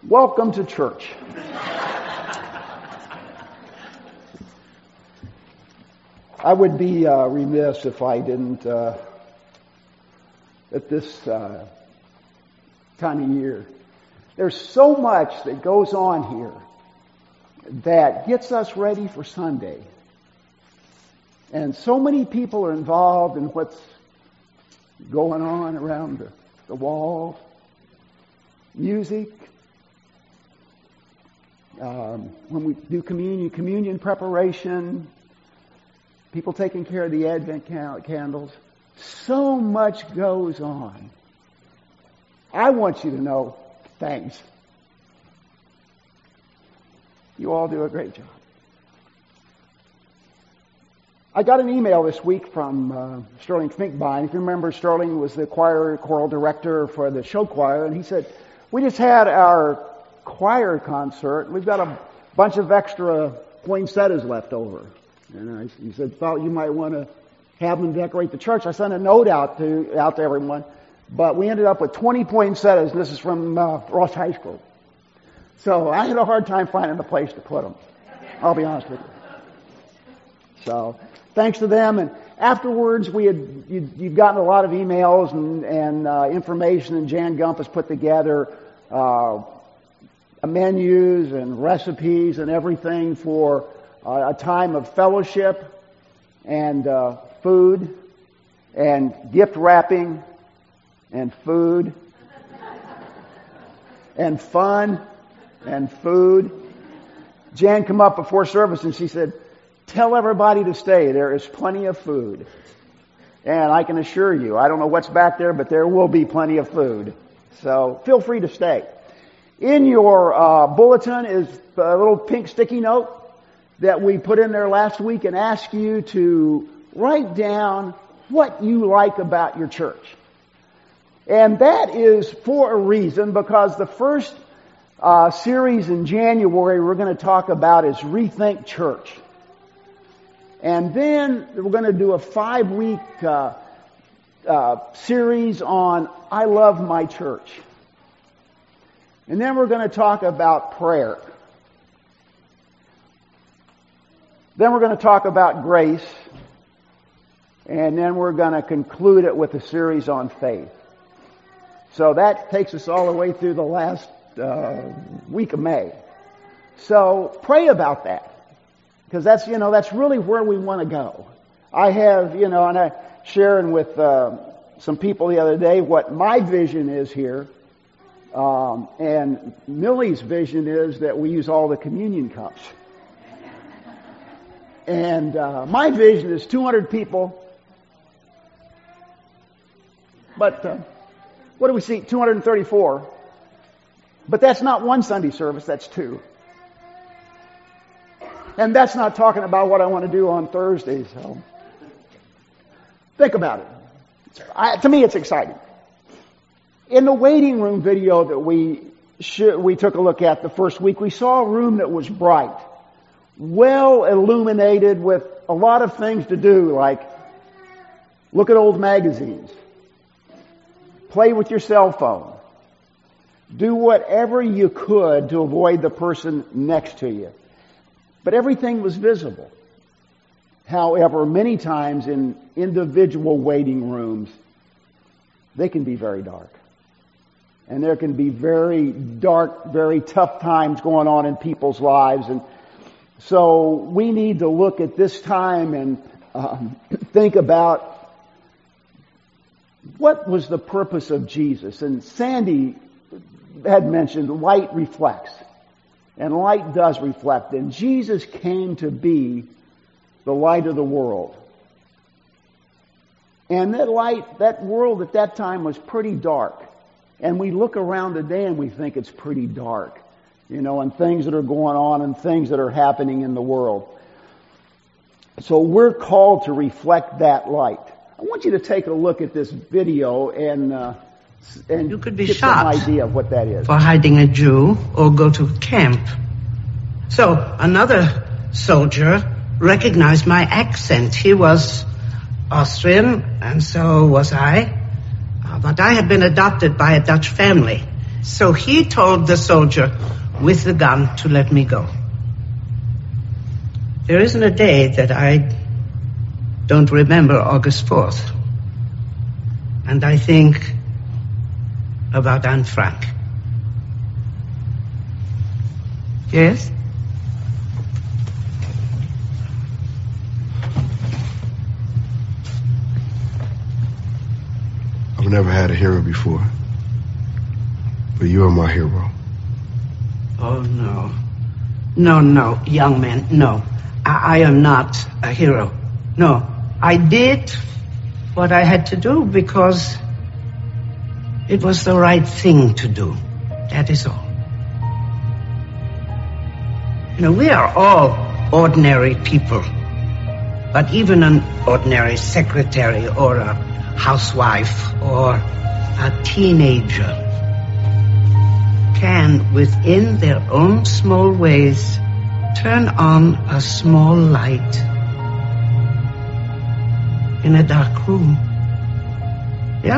Welcome to church. I would be remiss if I didn't, at this time of year, there's so much that goes on here that gets us ready for Sunday. And so many people are involved in what's going on around the wall. Music. When we do communion preparation, people taking care of the Advent candles. So much goes on. I want you to know, thanks. You all do a great job. I got an email this week from Sterling Finkbein. If you remember, Sterling was the choral director for the show choir, and he said, we just had our choir concert. We've got a bunch of extra poinsettias left over. And he said, thought you might want to have them decorate the church. I sent a note out to everyone, but we ended up with 20 poinsettias. This is from Ross High School. So I had a hard time finding a place to put them. I'll be honest with you. So thanks to them. And afterwards, you've gotten a lot of emails and information, and Jan Gump has put together menus and recipes and everything for a time of fellowship and food and gift wrapping and food and fun and food. Jan came up before service and she said, tell everybody to stay. There is plenty of food. And I can assure you, I don't know what's back there, but there will be plenty of food. So feel free to stay. In your bulletin is a little pink sticky note that we put in there last week and ask you to write down what you like about your church. And that is for a reason, because the first series in January we're going to talk about is Rethink Church. And then we're going to do a 5-week series on I Love My Church. And then we're going to talk about prayer. Then we're going to talk about grace. And then we're going to conclude it with a series on faith. So that takes us all the way through the last week of May. So pray about that. Because that's really where we want to go. I have, and I sharing with some people the other day what my vision is here. And Millie's vision is that we use all the communion cups. And my vision is 200 people. But what do we see? 234. But that's not one Sunday service, that's 2. And that's not talking about what I want to do on Thursday. So think about it. To me, it's exciting. In the waiting room video that we took a look at the first week, we saw a room that was bright, well illuminated with a lot of things to do, like look at old magazines, play with your cell phone, do whatever you could to avoid the person next to you. But everything was visible. However, many times in individual waiting rooms, they can be very dark. And there can be very dark, very tough times going on in people's lives. And so we need to look at this time and think about what was the purpose of Jesus. And Sandy had mentioned light reflects. And light does reflect. And Jesus came to be the light of the world. And that light, that world at that time was pretty dark. And we look around today and we think it's pretty dark, and things that are going on and things that are happening in the world. So we're called to reflect that light. I want you to take a look at this video and you could be get shot some idea of what that is. For hiding a Jew or go to camp. So another soldier recognized my accent. He was Austrian, and so was I. But I had been adopted by a Dutch family. So he told the soldier with the gun to let me go. There isn't a day that I don't remember August 4th. And I think about Anne Frank. Yes? I've never had a hero before, but you are my hero. Oh, no. No, young man, no. I am not a hero. No, I did what I had to do because it was the right thing to do. That is all. You know, we are all ordinary people. But even an ordinary secretary or a housewife or a teenager can, within their own small ways, turn on a small light in a dark room. Yeah?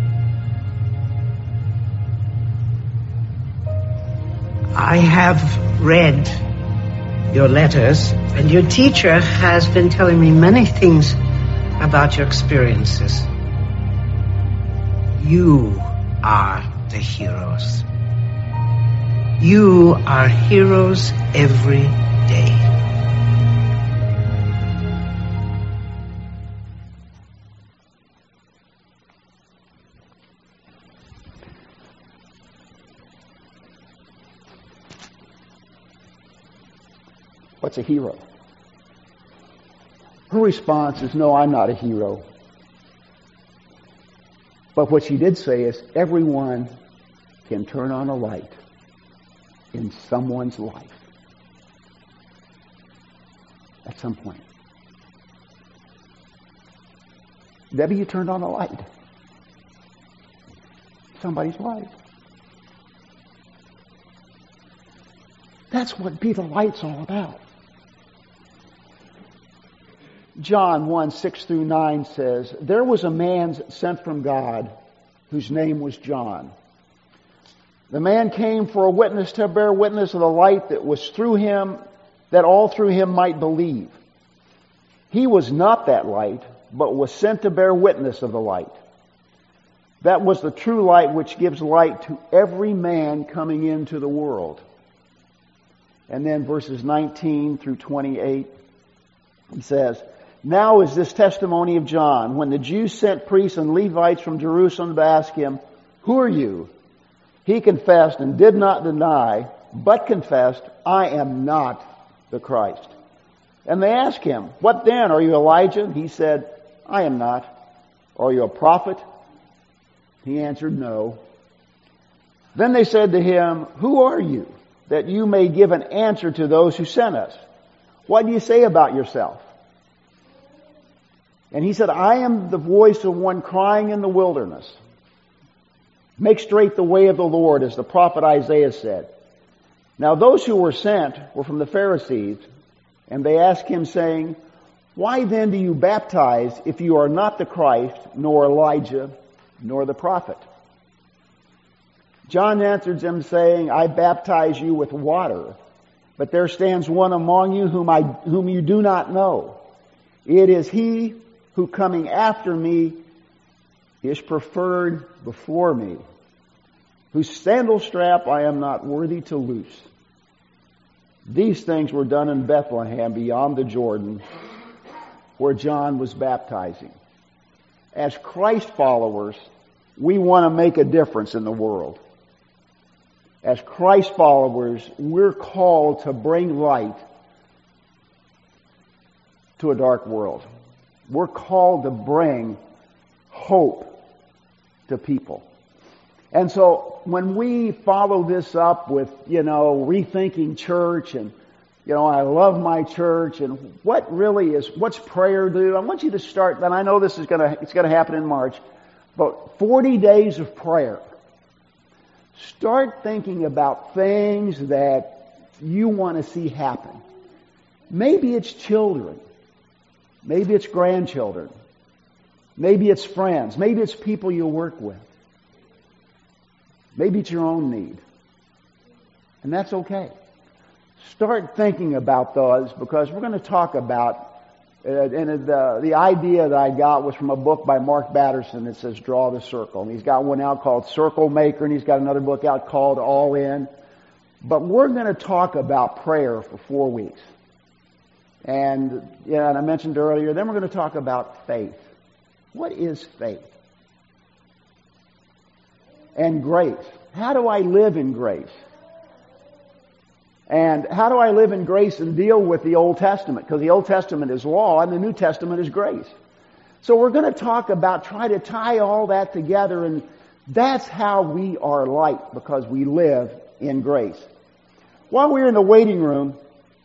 I have read your letters, and your teacher has been telling me many things about your experiences. You are the heroes. You are heroes every day. What's a hero? Her response is, no, I'm not a hero. But what she did say is, everyone can turn on a light in someone's life at some point. Debbie, you turned on a light. Somebody's life. That's what Be the Light's all about. John 1:6-9 says, there was a man sent from God whose name was John. The man came for a witness to bear witness of the light that was through him, that all through him might believe. He was not that light, but was sent to bear witness of the light. That was the true light which gives light to every man coming into the world. And then verses 19-28, it says, now is this testimony of John, when the Jews sent priests and Levites from Jerusalem to ask him, who are you? He confessed and did not deny, but confessed, I am not the Christ. And they asked him, what then? Are you Elijah? He said, I am not. Are you a prophet? He answered, no. Then they said to him, who are you, that you may give an answer to those who sent us? What do you say about yourself? And he said, I am the voice of one crying in the wilderness. Make straight the way of the Lord, as the prophet Isaiah said. Now those who were sent were from the Pharisees, and they asked him, saying, why then do you baptize if you are not the Christ, nor Elijah, nor the prophet? John answered them, saying, I baptize you with water, but there stands one among you whom you do not know. It is he who coming after me is preferred before me, whose sandal strap I am not worthy to loose. These things were done in Bethlehem beyond the Jordan, where John was baptizing. As Christ followers, we want to make a difference in the world. As Christ followers, we're called to bring light to a dark world. We're called to bring hope to people. And so when we follow this up with, rethinking church and, I love my church and what's prayer do? I want you to start, and I know it's going to happen in March, but 40 days of prayer. Start thinking about things that you want to see happen. Maybe it's children. Maybe it's grandchildren. Maybe it's friends. Maybe it's people you work with. Maybe it's your own need. And that's okay. Start thinking about those, because we're going to talk about, and the idea that I got was from a book by Mark Batterson that says Draw the Circle. And he's got one out called Circle Maker, and he's got another book out called All In. But we're going to talk about prayer for 4 weeks. And I mentioned earlier, then we're going to talk about faith. What is faith? And grace. How do I live in grace? And how do I live in grace and deal with the Old Testament? Because the Old Testament is law and the New Testament is grace. So we're going to talk about, try to tie all that together, and that's how we are light, because we live in grace. While we're in the waiting room,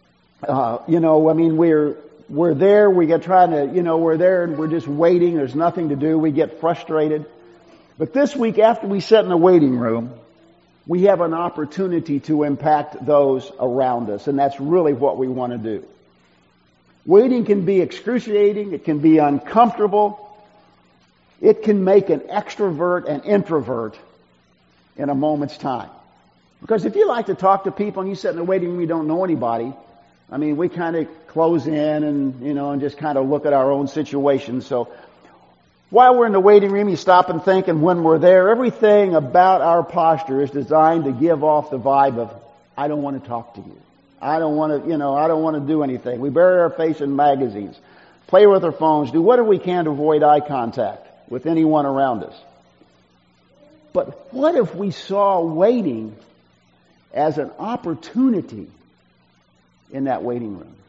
we're there, we're there and we're just waiting, there's nothing to do, we get frustrated. But this week, after we sit in the waiting room, we have an opportunity to impact those around us, and that's really what we want to do. Waiting can be excruciating, it can be uncomfortable, it can make an extrovert an introvert in a moment's time. Because if you like to talk to people and you sit in the waiting room, you don't know anybody, we kind of close in and just kind of look at our own situation. So while we're in the waiting room, you stop and think, and when we're there, everything about our posture is designed to give off the vibe of, I don't want to talk to you. I don't want to do anything. We bury our face in magazines, play with our phones, do whatever we can to avoid eye contact with anyone around us. But what if we saw waiting as an opportunity in that waiting room?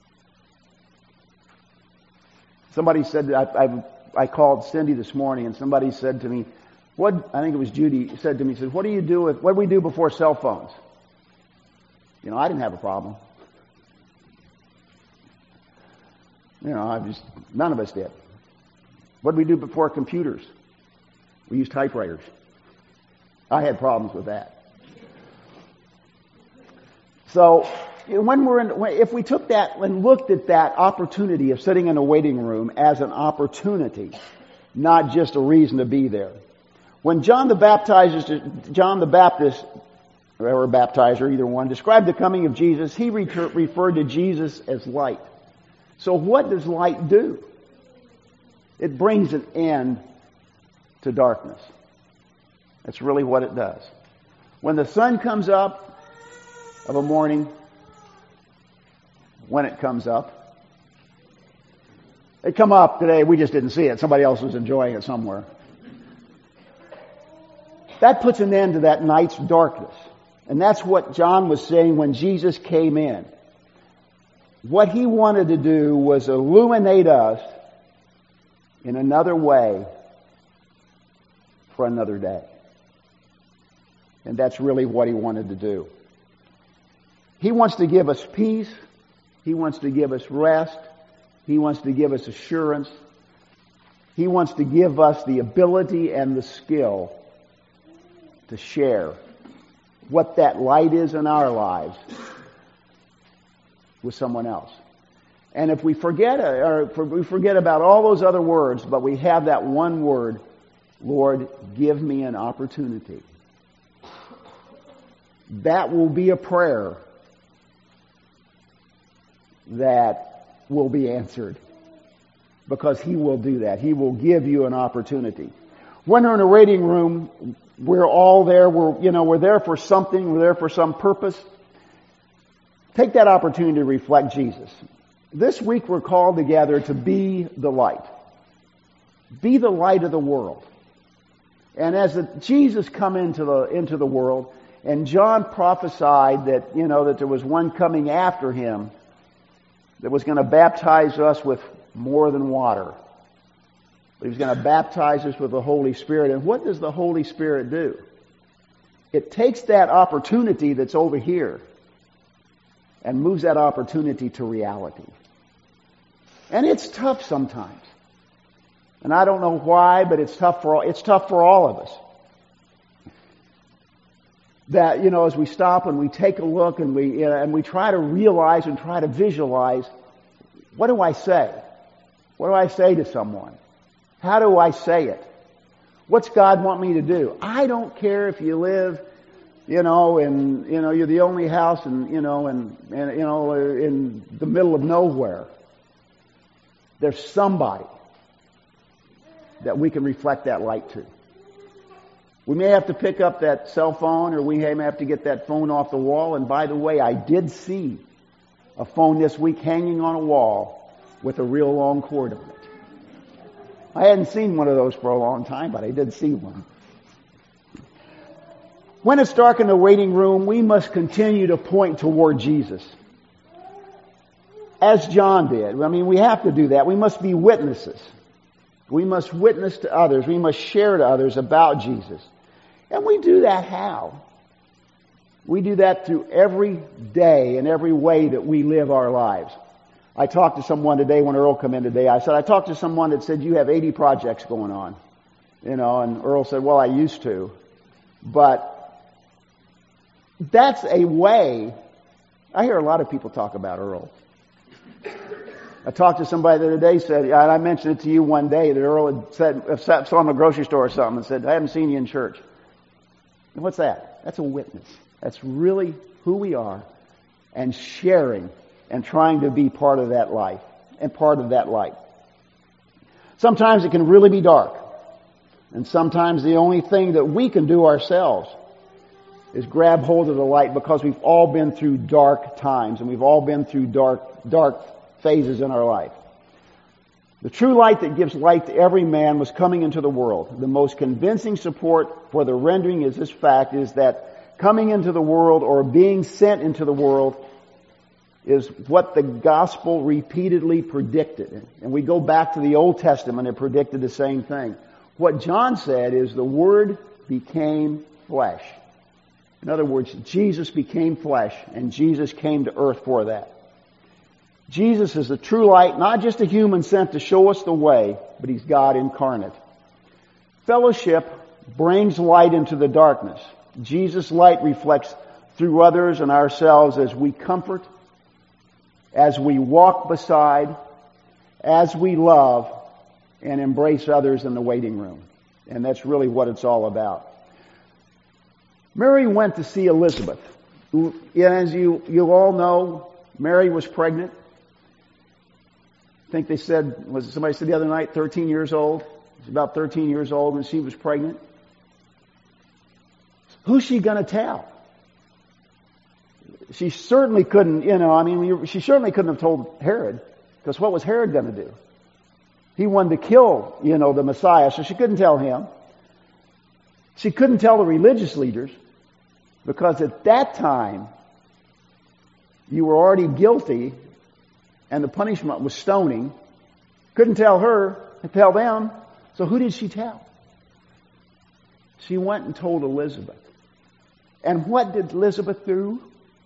Somebody said, I called Cindy this morning, and somebody said to me, I think it was Judy, said to me, what do we do before cell phones? I didn't have a problem. None of us did. What did we do before computers? We used typewriters. I had problems with that. So, if we took that and looked at that opportunity of sitting in a waiting room as an opportunity, not just a reason to be there. When John the Baptist, or baptizer, either one, described the coming of Jesus, he referred to Jesus as light. So what does light do? It brings an end to darkness. That's really what it does. When the sun comes up of a morning, when it comes up, it come up today, we just didn't see it. Somebody else was enjoying it somewhere. That puts an end to that night's darkness. And that's what John was saying when Jesus came in. What he wanted to do was illuminate us in another way for another day. And that's really what he wanted to do. He wants to give us peace. He wants to give us rest. He wants to give us assurance. He wants to give us the ability and the skill to share what that light is in our lives with someone else. And if we forget about all those other words, but we have that one word, Lord, give me an opportunity. That will be a prayer that will be answered, because He will do that. He will give you an opportunity. When we're in a waiting room, we're all there. We're there for something. We're there for some purpose. Take that opportunity to reflect Jesus. This week we're called together to be the light. Be the light of the world. And as Jesus come into the world, and John prophesied that there was one coming after him that was going to baptize us with more than water. But he was going to baptize us with the Holy Spirit. And what does the Holy Spirit do? It takes that opportunity that's over here and moves that opportunity to reality. And it's tough sometimes. And I don't know why, but it's tough for all of us. That, as we stop and we take a look and we try to realize and try to visualize, what do I say? What do I say to someone? How do I say it? What's God want me to do? I don't care if you live, and, you're the only house in the middle of nowhere. There's somebody that we can reflect that light to. We may have to pick up that cell phone, or we may have to get that phone off the wall. And by the way, I did see a phone this week hanging on a wall with a real long cord on it. I hadn't seen one of those for a long time, but I did see one. When it's dark in the waiting room, we must continue to point toward Jesus. As John did. We have to do that. We must be witnesses. We must witness to others. We must share to others about Jesus. And we do that how? We do that through every day and every way that we live our lives. I talked to someone today when Earl came in today. I talked to someone that said, you have 80 projects going on. And Earl said, well, I used to. But that's a way. I hear a lot of people talk about Earl. I talked to somebody the other day, and I mentioned it to you one day, that Earl had said, saw him in a grocery store or something, and said, I haven't seen you in church. And what's that? That's a witness. That's really who we are, and sharing and trying to be part of that life and part of that light. Sometimes it can really be dark. And sometimes the only thing that we can do ourselves is grab hold of the light, because we've all been through dark times and we've all been through dark phases in our life. The true light that gives light to every man was coming into the world. The most convincing support for the rendering is this fact, is that coming into the world, or being sent into the world, is what the gospel repeatedly predicted. And we go back to the Old Testament, it predicted the same thing. What John said is the Word became flesh. In other words, Jesus became flesh, and Jesus came to earth for that. Jesus is the true light, not just a human sent to show us the way, but He's God incarnate. Fellowship brings light into the darkness. Jesus' light reflects through others and ourselves as we comfort, as we walk beside, as we love and embrace others in the waiting room. And that's really what it's all about. Mary went to see Elizabeth. As you all know, Mary was pregnant. I think they said, somebody said the other night, 13 years old. She's about 13 years old and she was pregnant. Who's she going to tell? She certainly couldn't, she certainly couldn't have told Herod, because what was Herod going to do? He wanted to kill, the Messiah, so she couldn't tell him. She couldn't tell the religious leaders, because at that time, you were already guilty, and the punishment was stoning. Couldn't tell her, tell them, so who did she tell? She went and told Elizabeth. And what did Elizabeth do?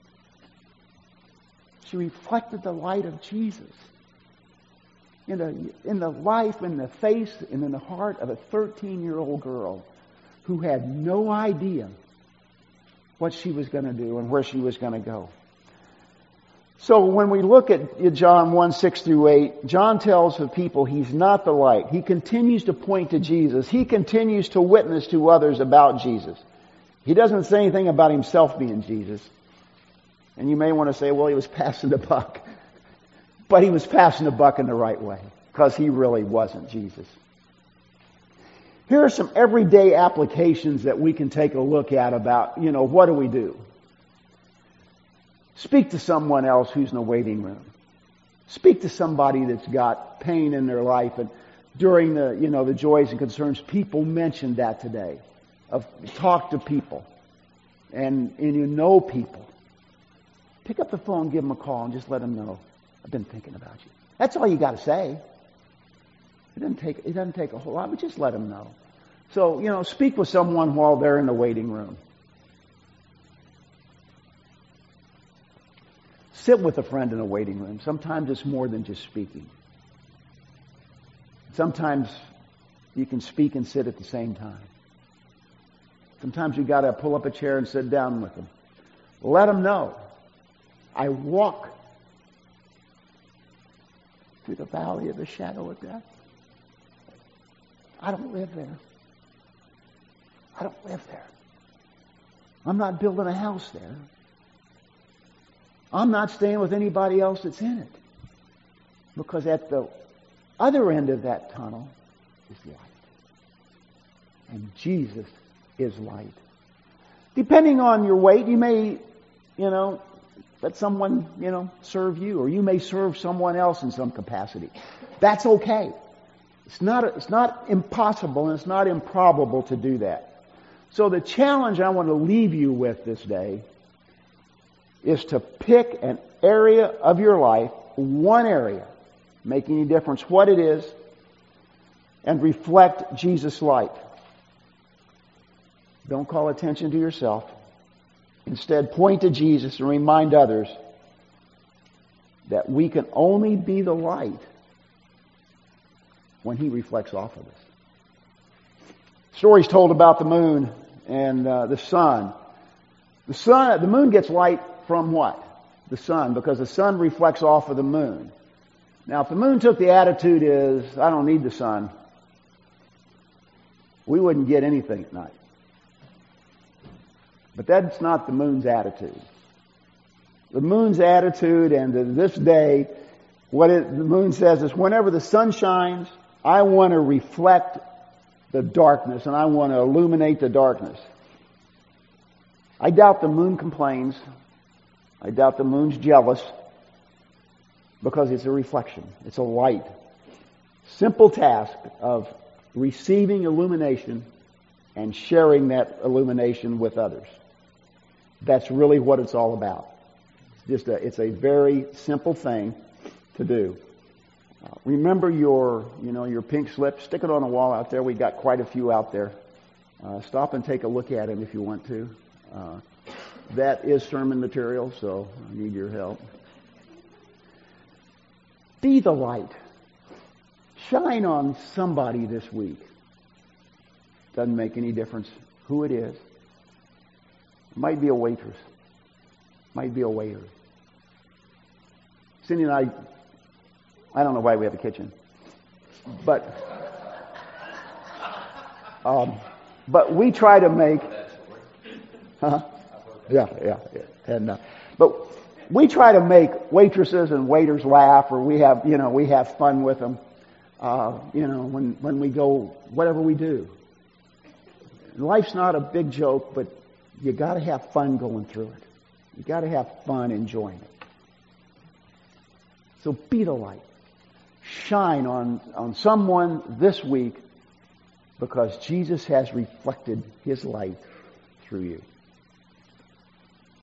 She reflected the light of Jesus in the life, in the face, and in the heart of a 13-year-old girl who had no idea what she was going to do and where she was going to go. So when we look at John 1:6-8, John tells the people he's not the light. He continues to point to Jesus. He continues to witness to others about Jesus. He doesn't say anything about himself being Jesus. And you may want to say, well, he was passing the buck. But he was passing the buck in the right way, because he really wasn't Jesus. Here are some everyday applications that we can take a look at about, what do we do? Speak to someone else who's in the waiting room. Speak to somebody that's got pain in their life. And during the joys and concerns, people mentioned that today. Talk to people. And people. Pick up the phone, give them a call, and just let them know, I've been thinking about you. That's all you got to say. It doesn't take a whole lot, but just let them know. So, speak with someone while they're in the waiting room. Sit with a friend in a waiting room. Sometimes it's more than just speaking. Sometimes you can speak and sit at the same time. Sometimes you got to pull up a chair and sit down with them. Let them know. I walk through the valley of the shadow of death. I don't live there. I don't live there. I'm not building a house there. I'm not staying with anybody else that's in it. Because at the other end of that tunnel is light. And Jesus is light. Depending on your weight, you may, let someone, serve you, or you may serve someone else in some capacity. That's okay. It's not impossible and it's not improbable to do that. So the challenge I want to leave you with this day is to pick an area of your life, one area, make any difference what it is, and reflect Jesus' light. Don't call attention to yourself. Instead, point to Jesus and remind others that we can only be the light when He reflects off of us. Stories told about the moon and the sun. The moon gets light from what? The sun, because the sun reflects off of the moon. Now, if the moon took the attitude is, I don't need the sun, we wouldn't get anything at night. But that's not the moon's attitude. The moon's attitude, and to this day, the moon says is, whenever the sun shines, I want to reflect the darkness, and I want to illuminate the darkness. I doubt the moon complains. I doubt the moon's jealous, because it's a reflection. It's a light. Simple task of receiving illumination and sharing that illumination with others. That's really what it's all about. It's a very simple thing to do. Remember your pink slip. Stick it on the wall out there. We got quite a few out there. Stop and take a look at them if you want to. That is sermon material, so I need your help. Be the light. Shine on somebody this week. Doesn't make any difference who it is. It might be a waitress. Might be a waiter. Cindy and I don't know why we have a kitchen, but we try to make. Yeah. And but we try to make waitresses and waiters laugh, or we have fun with them. When we go, whatever we do. Life's not a big joke, but you got to have fun going through it. You got to have fun enjoying it. So be the light. Shine on someone this week, because Jesus has reflected His light through you.